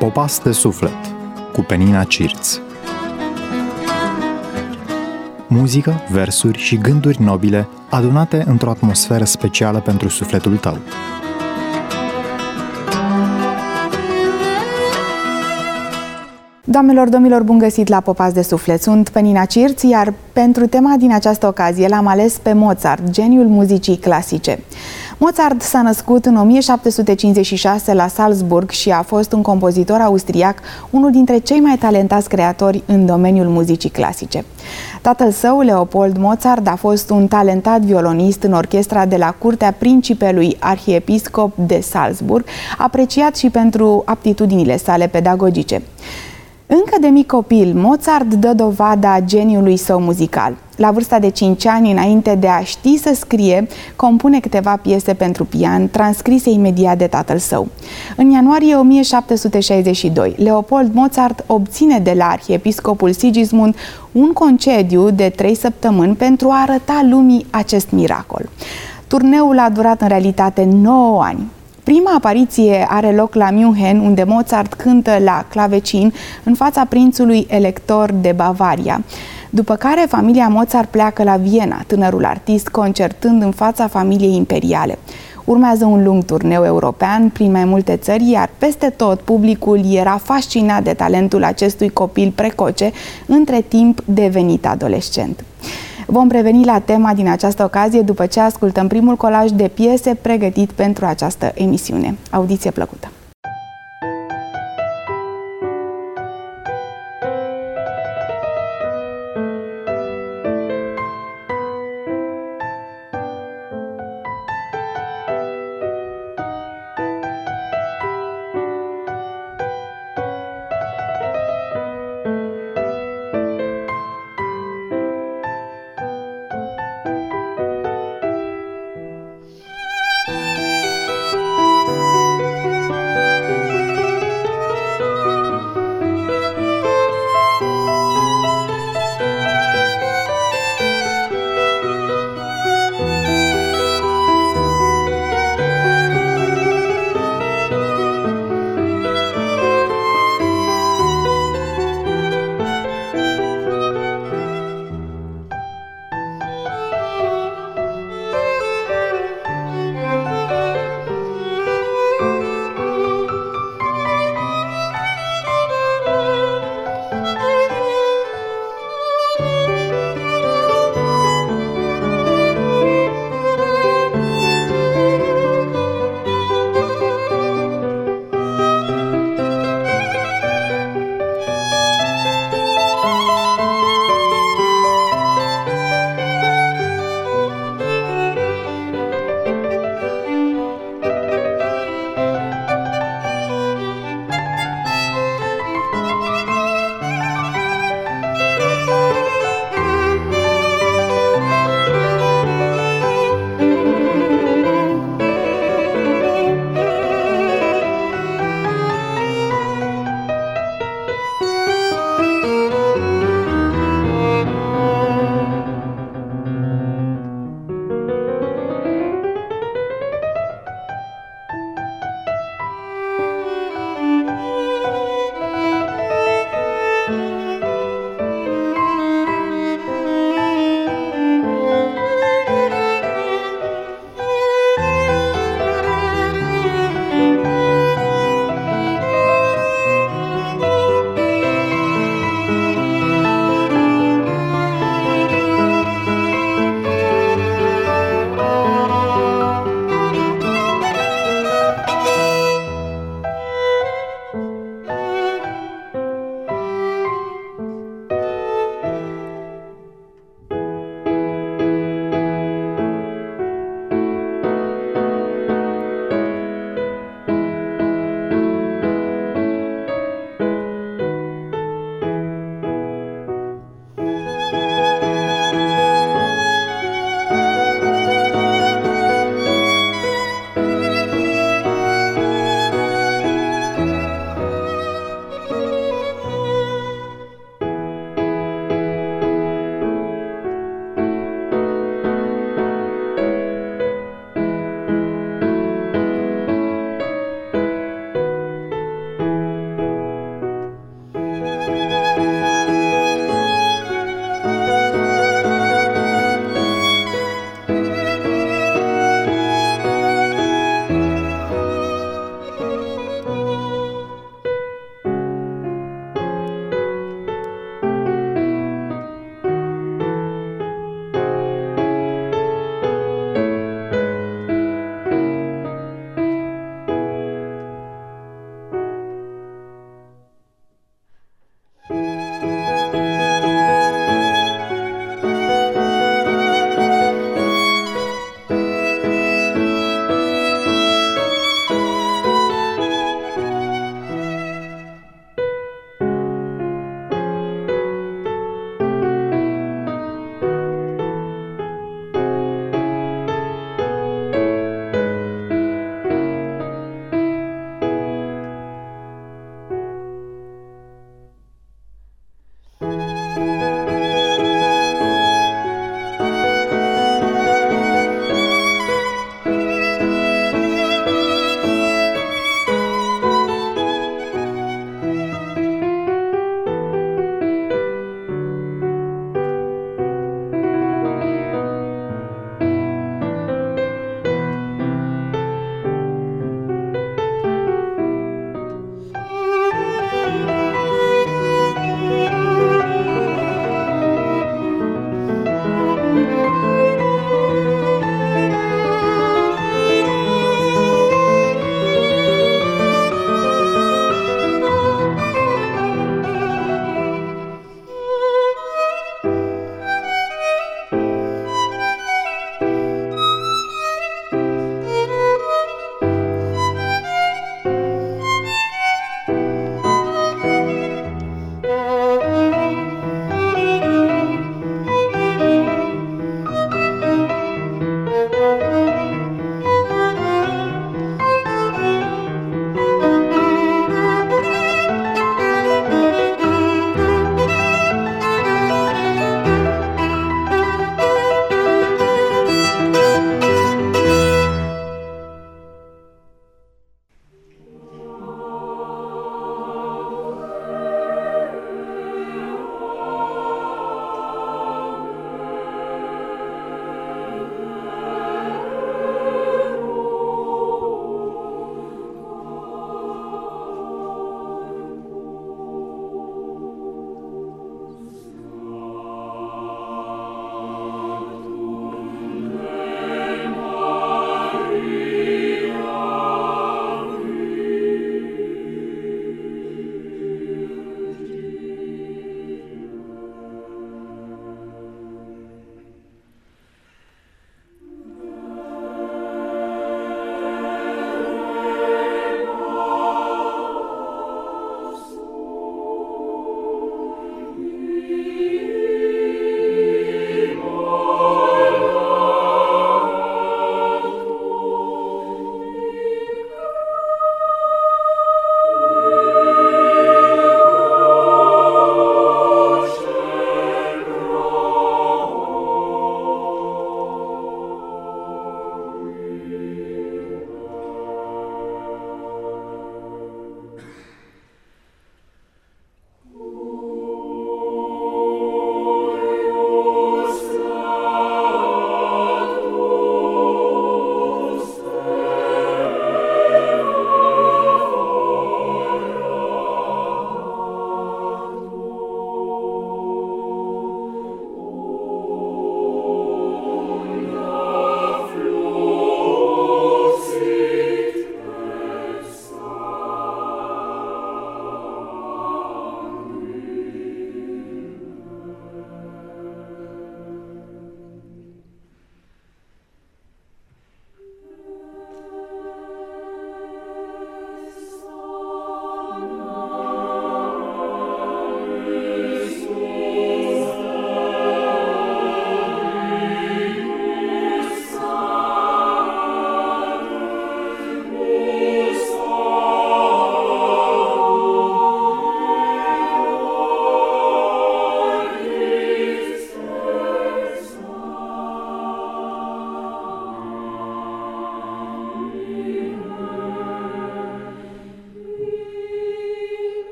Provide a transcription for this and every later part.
Popas de suflet cu Penina Cirț. Muzică, versuri și gânduri nobile adunate într-o atmosferă specială pentru sufletul tău. Doamnelor, domnilor, bun găsit la Popas de suflet. Sunt Penina Cirț, iar pentru tema din această ocazie l-am ales pe Mozart, geniul muzicii clasice. Mozart s-a născut în 1756 la Salzburg și a fost un compozitor austriac, unul dintre cei mai talentați creatori în domeniul muzicii clasice. Tatăl său, Leopold Mozart, a fost un talentat violonist în orchestra de la curtea principelui arhiepiscop de Salzburg, apreciat și pentru aptitudinile sale pedagogice. Încă de mic copil, Mozart dă dovada geniului său muzical. La vârsta de 5 ani, înainte de a ști să scrie, compune câteva piese pentru pian, transcrise imediat de tatăl său. În ianuarie 1762, Leopold Mozart obține de la arhiepiscopul Sigismund un concediu de 3 săptămâni pentru a arăta lumii acest miracol. Turneul a durat în realitate 9 ani. Prima apariție are loc la München, unde Mozart cântă la clavecin în fața prințului elector de Bavaria. După care familia Mozart pleacă la Viena, tânărul artist concertând în fața familiei imperiale. Urmează un lung turneu european prin mai multe țări, iar peste tot publicul era fascinat de talentul acestui copil precoce, între timp devenit adolescent. Vom reveni la tema din această ocazie după ce ascultăm primul colaj de piese pregătit pentru această emisiune. Audiție plăcută!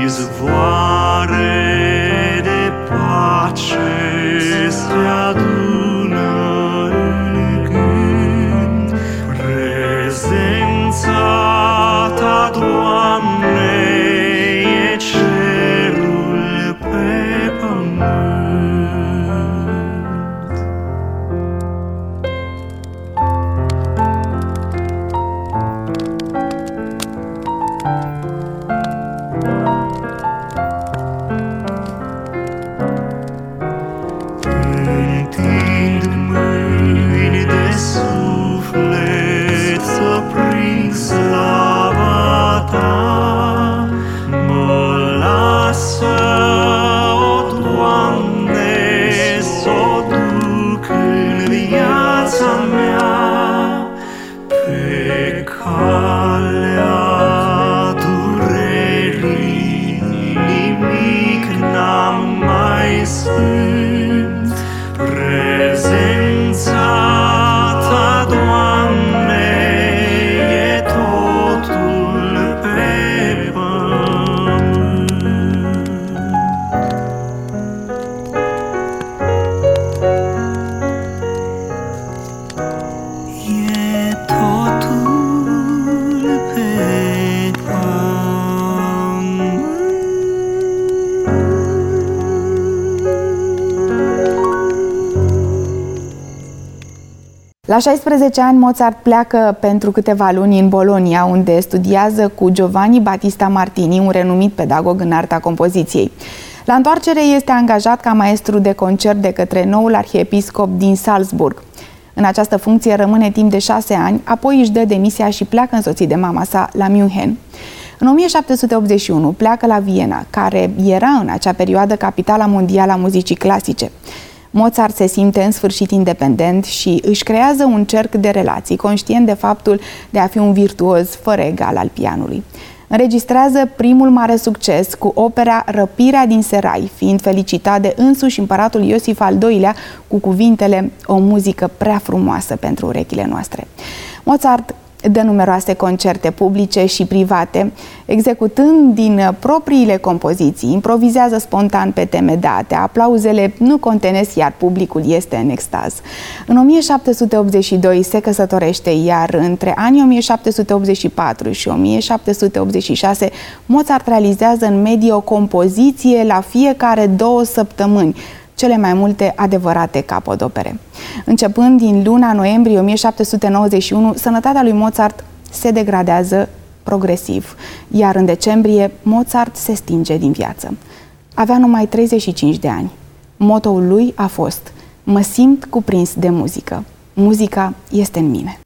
Izvoare de pace se adună în gând, prezența Ta, Doamne, e cerul pe pământ. Întind mâini de suflet să prind slava Ta, mă lasă, o Doamne, s-o duc în viața mea, pe calea durerii nimic n-am mai sfânt. Prezența Ta, Doamne, e totul pe pământ. E totul pe pământ. La 16 ani, Mozart pleacă pentru câteva luni în Bologna, unde studiază cu Giovanni Battista Martini, un renumit pedagog în arta compoziției. La întoarcere este angajat ca maestru de concert de către noul arhiepiscop din Salzburg. În această funcție rămâne timp de 6 ani, apoi își dă demisia și pleacă însoțit de mama sa la München. În 1781 pleacă la Viena, care era în acea perioadă capitala mondială a muzicii clasice. Mozart se simte în sfârșit independent și își creează un cerc de relații, conștient de faptul de a fi un virtuoz fără egal al pianului. Înregistrează primul mare succes cu opera Răpirea din Serai, fiind felicitat de însuși împăratul Iosif al II-lea cu cuvintele "o muzică prea frumoasă pentru urechile noastre". Mozart dă numeroase concerte publice și private, executând din propriile compoziții, improvizează spontan pe teme date, aplauzele nu contenesc, iar publicul este în extaz. În 1782 se căsătorește, iar între anii 1784 și 1786 Mozart realizează în medie o compoziție la fiecare 2 săptămâni, cele mai multe adevărate capodopere. Începând din luna noiembrie 1791, sănătatea lui Mozart se degradează progresiv, iar în decembrie Mozart se stinge din viață. Avea numai 35 de ani. Motoul lui a fost: "Mă simt cuprins de muzică. Muzica este în mine".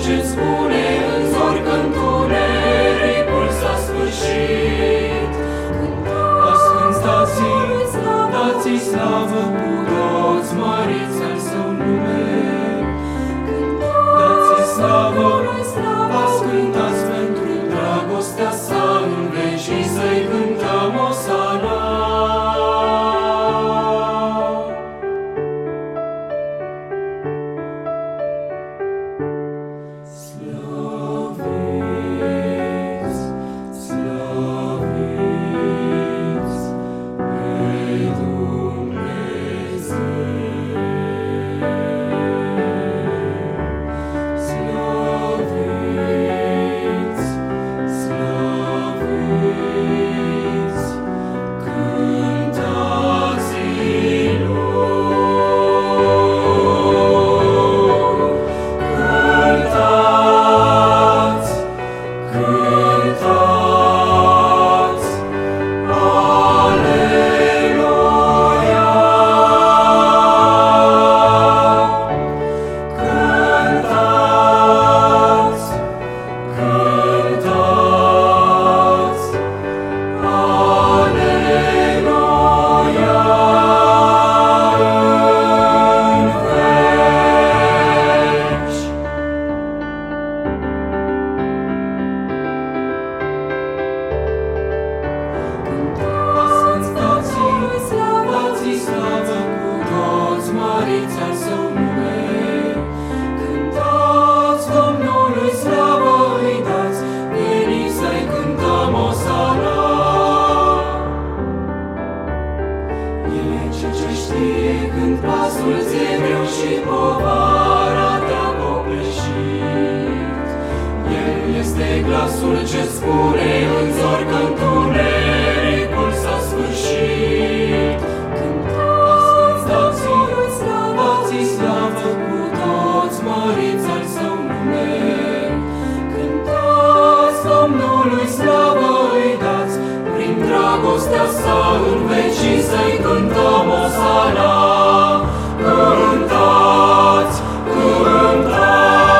ce-mi spune în zori că întunericul s-a sfârșit. Ascunzi dați-i slavă cu toți, măriți al său nume. Dați-i slavă, ascuntați pentru dragostea sa în veci și să-i cântăm osana. Glasul ce spune în zori că întunericul s-a sfârșit. Dați-i slavă cu toți, măriți al său nume. Cântați Domnului slavă îi dați, prin dragostea sa în veci și să-i cântăm osana. Cântați, cântați.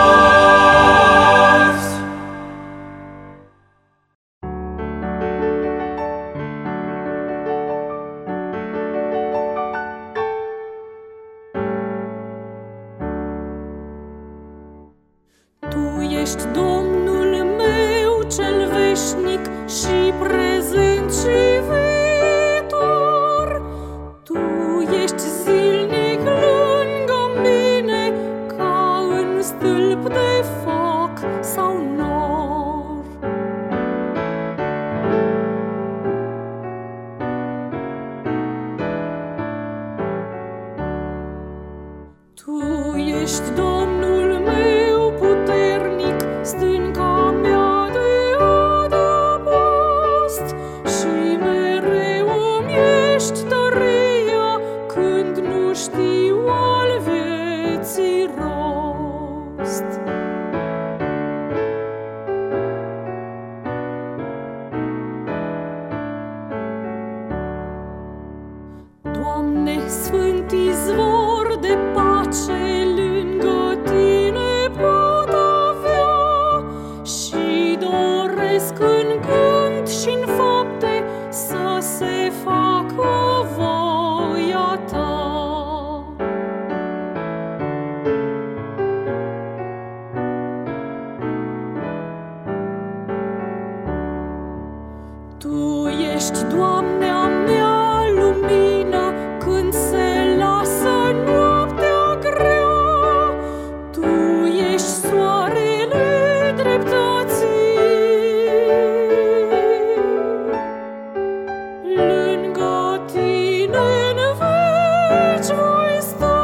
Ești Domnul meu cel veșnic și prezent și viitor. Tu ești zilnic lângă mine ca în stâlp de foc sau nor. Tu ești Domnul meu puternic, stânca mea de adăpost, și mereu îmi ești tăria când nu știu al vieții rost. Doamne, sfânt izvor de pace, lângă Tine pot avea și doresc în gând și-n fapte să se facă voia Ta. Tu ești, Doamne, a mea lumină când se lasă noaptea grea. Tu ești soarele dreptății, lângă Tine în veci voi sta.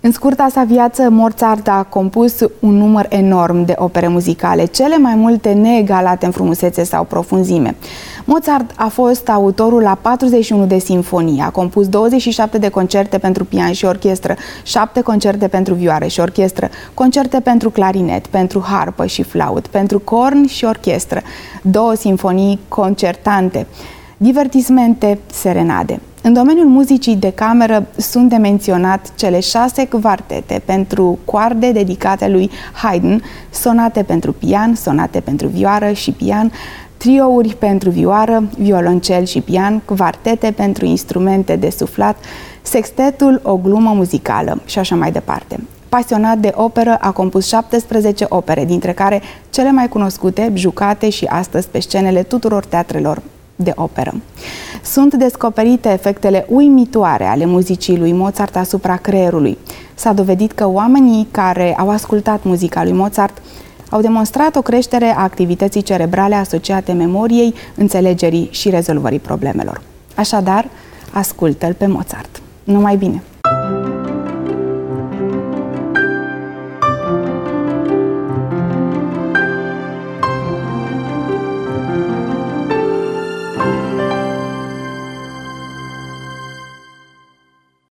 În scurta sa viață, Mozart a compus un număr enorm de opere muzicale, cele mai multe neegalate în frumusețe sau profunzime. Mozart a fost autorul la 41 de simfonii, a compus 27 de concerte pentru pian și orchestră, 7 concerte pentru vioară și orchestră, concerte pentru clarinet, pentru harpă și flaut, pentru corn și orchestră, 2 simfonii concertante, divertismente, serenade. În domeniul muzicii de cameră sunt de menționat cele 6 quartete pentru coarde dedicate lui Haydn, sonate pentru pian, sonate pentru vioară și pian, triouri pentru vioară, violoncel și pian, quartete pentru instrumente de suflat, sextetul O glumă muzicală și așa mai departe. Pasionat de operă, a compus 17 opere, dintre care cele mai cunoscute, jucate și astăzi pe scenele tuturor teatrelor de operă. Sunt descoperite efectele uimitoare ale muzicii lui Mozart asupra creierului. S-a dovedit că oamenii care au ascultat muzica lui Mozart au demonstrat o creștere a activității cerebrale asociate memoriei, înțelegerii și rezolvării problemelor. Așadar, ascultă-l pe Mozart. Numai bine!